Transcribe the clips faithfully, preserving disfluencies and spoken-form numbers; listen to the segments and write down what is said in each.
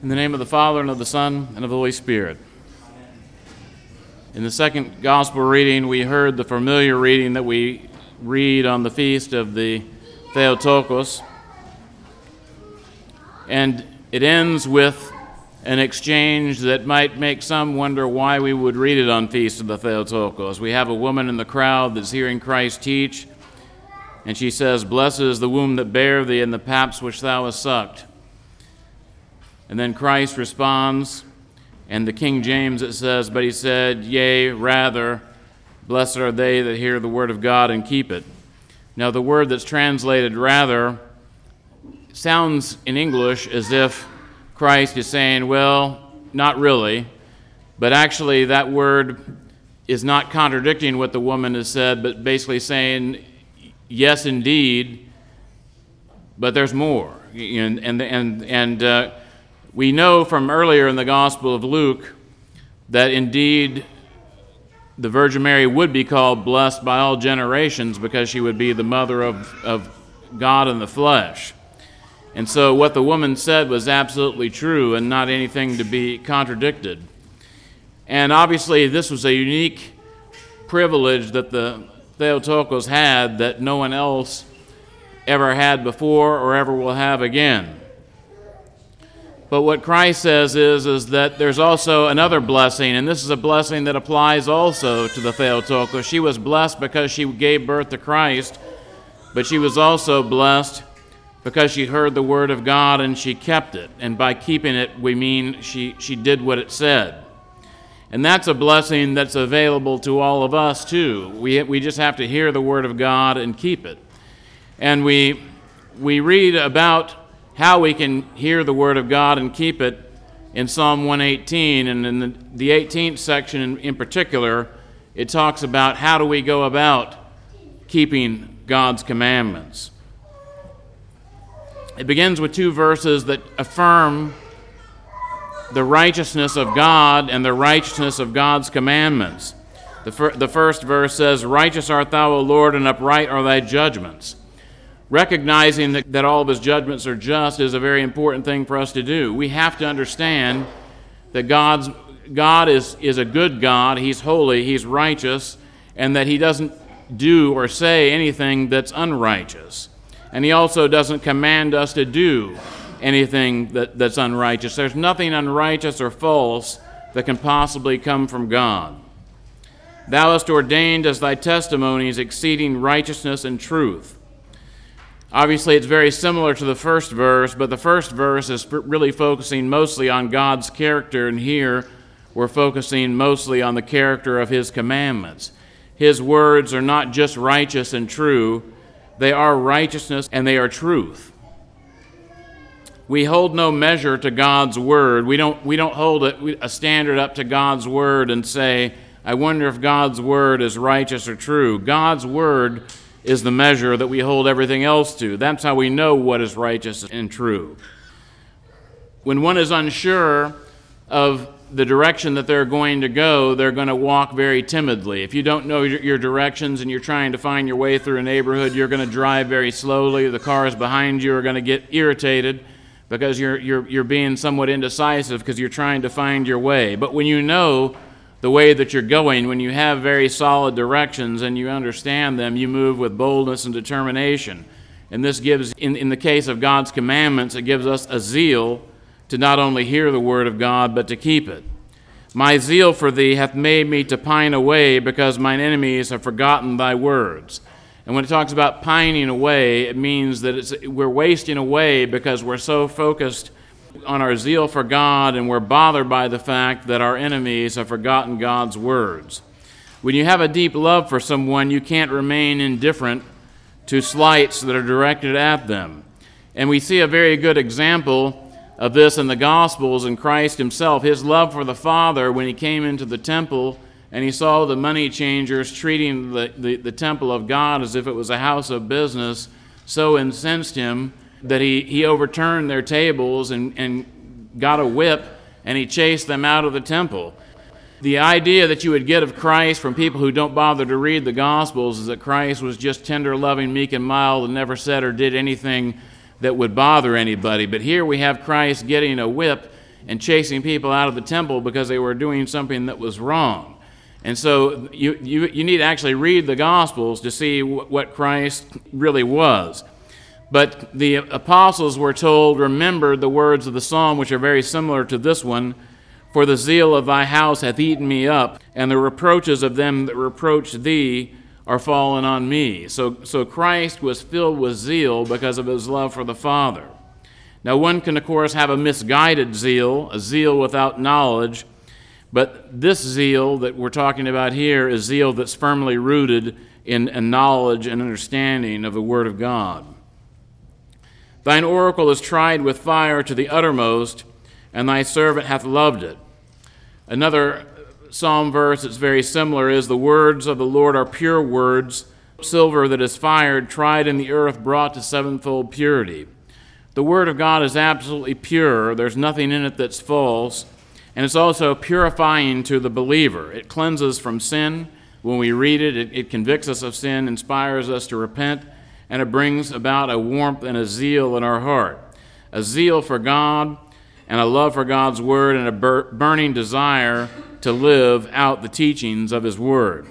In the name of the Father, and of the Son, and of the Holy Spirit. In the second gospel reading, we heard the familiar reading that we read on the feast of the Theotokos. And it ends with an exchange that might make some wonder why we would read it on feast of the Theotokos. We have a woman in the crowd that's hearing Christ teach, and she says, "Blessed is the womb that bare thee, and the paps which thou hast sucked." And then Christ responds, and the King James it says, "But he said, yea, rather, blessed are they that hear the word of God and keep it." Now the word that's translated rather sounds in English as if Christ is saying, well, not really, but actually that word is not contradicting what the woman has said, but basically saying, yes, indeed, but there's more. And, and, and, and uh, we know from earlier in the Gospel of Luke that indeed the Virgin Mary would be called blessed by all generations because she would be the mother of, of God in the flesh. And so what the woman said was absolutely true and not anything to be contradicted. And obviously this was a unique privilege that the Theotokos had that no one else ever had before or ever will have again. But what Christ says is, is that there's also another blessing, and this is a blessing that applies also to the Theotokos. She was blessed because she gave birth to Christ, but she was also blessed because she heard the word of God and she kept it. And by keeping it, we mean she, she did what it said. And that's a blessing that's available to all of us too. We, we just have to hear the word of God and keep it. And we, we read about how we can hear the word of God and keep it in Psalm one eighteen, and in the, the eighteenth section in, in particular, it talks about how do we go about keeping God's commandments. It begins with two verses that affirm the righteousness of God and the righteousness of God's commandments. The, fir- the first verse says, "Righteous art thou, O Lord, and upright are thy judgments." Recognizing that, that all of his judgments are just is a very important thing for us to do. We have to understand that God's, God is, is a good God, he's holy, he's righteous, and that he doesn't do or say anything that's unrighteous. And he also doesn't command us to do anything that, that's unrighteous. There's nothing unrighteous or false that can possibly come from God. "Thou hast ordained as thy testimonies exceeding righteousness and truth." Obviously, it's very similar to the first verse, but the first verse is really focusing mostly on God's character, and here we're focusing mostly on the character of his commandments. His words are not just righteous and true, they are righteousness and they are truth. We hold no measure to God's word. We don't, we don't hold a, a standard up to God's word and say, I wonder if God's word is righteous or true. God's word is the measure that we hold everything else to. That's how we know what is righteous and true. When one is unsure of the direction that they're going to go, they're going to walk very timidly. If you don't know your, your directions and you're trying to find your way through a neighborhood, you're going to drive very slowly. The cars behind you are going to get irritated because you're, you're, you're being somewhat indecisive because you're trying to find your way. But when you know the way that you're going, when you have very solid directions and you understand them, you move with boldness and determination. And this gives, in, in the case of God's commandments, it gives us a zeal to not only hear the word of God, but to keep it. "My zeal for thee hath made me to pine away, because mine enemies have forgotten thy words." And when it talks about pining away, it means that it's, we're wasting away because we're so focused on our zeal for God, and we're bothered by the fact that our enemies have forgotten God's words. When you have a deep love for someone, you can't remain indifferent to slights that are directed at them. And we see a very good example of this in the Gospels in Christ himself. His love for the Father, when he came into the temple and he saw the money changers treating the, the, the temple of God as if it was a house of business, so incensed him that he, he overturned their tables and, and got a whip, and he chased them out of the temple. The idea that you would get of Christ from people who don't bother to read the Gospels is that Christ was just tender, loving, meek, and mild, and never said or did anything that would bother anybody. But here we have Christ getting a whip, and chasing people out of the temple because they were doing something that was wrong. And so you, you, you need to actually read the Gospels to see w- what Christ really was. But the apostles were told, remember the words of the psalm, which are very similar to this one, for the zeal of thy house hath eaten me up, and the reproaches of them that reproach thee are fallen on me. So, so Christ was filled with zeal because of his love for the Father. Now one can, of course, have a misguided zeal, a zeal without knowledge, but this zeal that we're talking about here is zeal that's firmly rooted in a knowledge and understanding of the Word of God. Thine oracle is tried with fire to the uttermost, and thy servant hath loved it. Another psalm verse that's very similar is, the words of the Lord are pure words, silver that is fired, tried in the earth, brought to sevenfold purity. The Word of God is absolutely pure. There's nothing in it that's false. And it's also purifying to the believer. It cleanses from sin. When we read it, it, it convicts us of sin, inspires us to repent, and it brings about a warmth and a zeal in our heart. A zeal for God, and a love for God's Word, and a bur- burning desire to live out the teachings of His Word.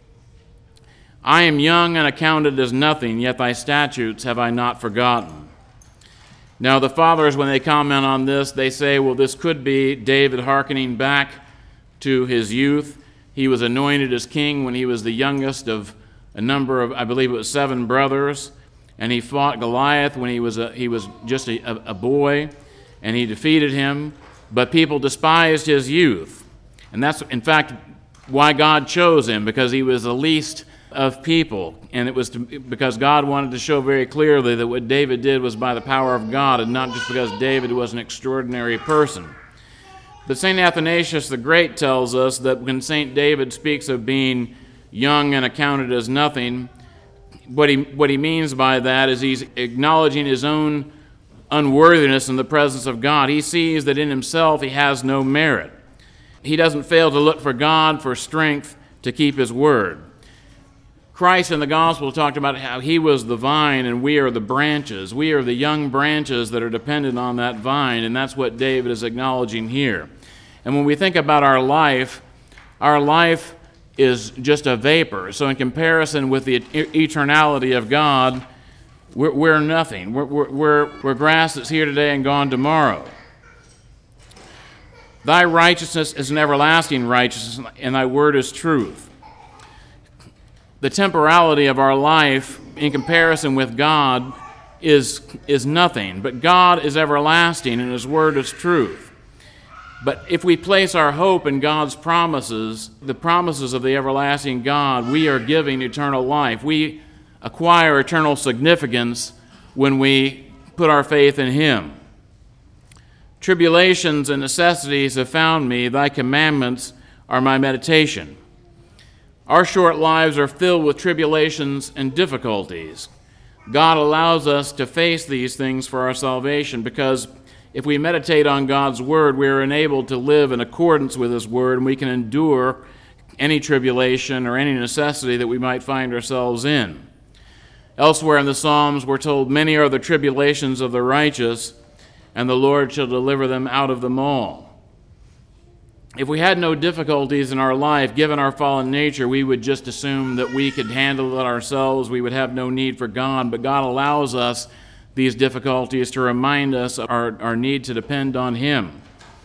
I am young and accounted as nothing, yet thy statutes have I not forgotten. Now the fathers, when they comment on this, they say, well, this could be David hearkening back to his youth. He was anointed as king when he was the youngest of a number of, I believe it was seven brothers, and he fought Goliath when he was a, he was just a, a boy, and he defeated him, but people despised his youth. And that's, in fact, why God chose him, because he was the least of people. And it was to, because God wanted to show very clearly that what David did was by the power of God, and not just because David was an extraordinary person. But Saint Athanasius the Great tells us that when Saint David speaks of being young and accounted as nothing, what he, what he means by that is he's acknowledging his own unworthiness in the presence of God. He sees that in himself he has no merit. He doesn't fail to look for God for strength to keep his word. Christ in the gospel talked about how he was the vine and we are the branches. We are the young branches that are dependent on that vine, and that's what David is acknowledging here. And when we think about our life, our life is just a vapor. So in comparison with the eternality of God, we're, we're nothing. We're, we're, we're grass that's here today and gone tomorrow. Thy righteousness is an everlasting righteousness, and thy word is truth. The temporality of our life in comparison with God is, is nothing, but God is everlasting and his word is truth. But if we place our hope in God's promises, the promises of the everlasting God, we are giving eternal life. We acquire eternal significance when we put our faith in him. Tribulations and necessities have found me. Thy commandments are my meditation. Our short lives are filled with tribulations and difficulties. God allows us to face these things for our salvation, because if we meditate on God's word, we are enabled to live in accordance with his word, and we can endure any tribulation or any necessity that we might find ourselves in. Elsewhere in the Psalms, we're told, many are the tribulations of the righteous, and the Lord shall deliver them out of them all. If we had no difficulties in our life, given our fallen nature, we would just assume that we could handle it ourselves. We would have no need for God. But God allows us these difficulties to remind us of our, our need to depend on him.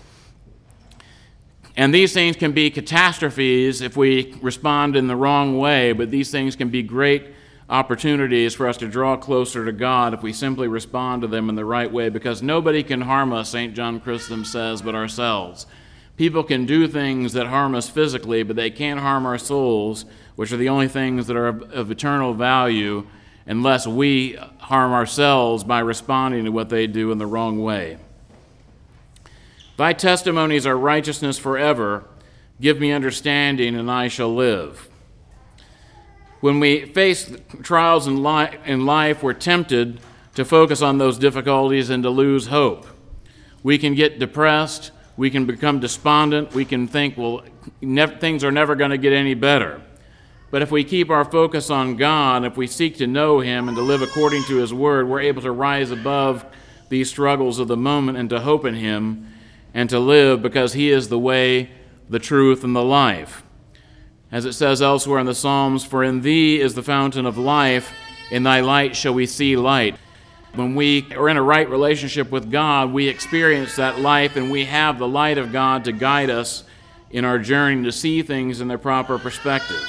And these things can be catastrophes if we respond in the wrong way, but these things can be great opportunities for us to draw closer to God if we simply respond to them in the right way, because nobody can harm us, Saint John Chrysostom says, but ourselves. People can do things that harm us physically, but they can't harm our souls, which are the only things that are of, of eternal value, unless we harm ourselves by responding to what they do in the wrong way. Thy testimonies are righteousness forever. Give me understanding, and I shall live. When we face trials in, li- in life, we're tempted to focus on those difficulties and to lose hope. We can get depressed. We can become despondent. We can think, well, ne- things are never going to get any better. But if we keep our focus on God, if we seek to know him and to live according to his word, we're able to rise above these struggles of the moment and to hope in him. and to live, because he is the way, the truth, and the life. As it says elsewhere in the Psalms, "For in thee is the fountain of life, in thy light shall we see light." When we are in a right relationship with God, we experience that life, and we have the light of God to guide us in our journey to see things in their proper perspective.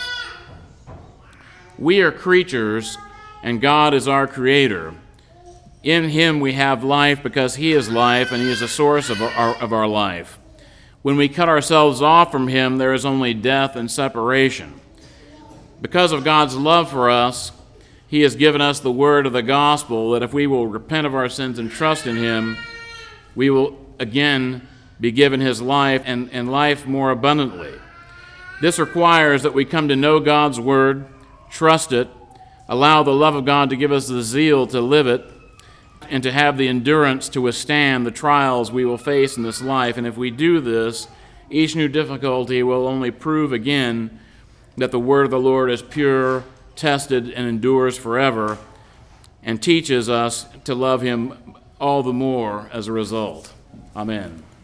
We are creatures, and God is our creator. In him we have life because he is life, and he is the source of our, of our life. When we cut ourselves off from him, there is only death and separation. Because of God's love for us, he has given us the word of the gospel, that if we will repent of our sins and trust in him, we will again be given his life, and, and life more abundantly. This requires that we come to know God's word, trust it, allow the love of God to give us the zeal to live it, and to have the endurance to withstand the trials we will face in this life. And if we do this, each new difficulty will only prove again that the word of the Lord is pure, tested, and endures forever, and teaches us to love him all the more as a result. Amen.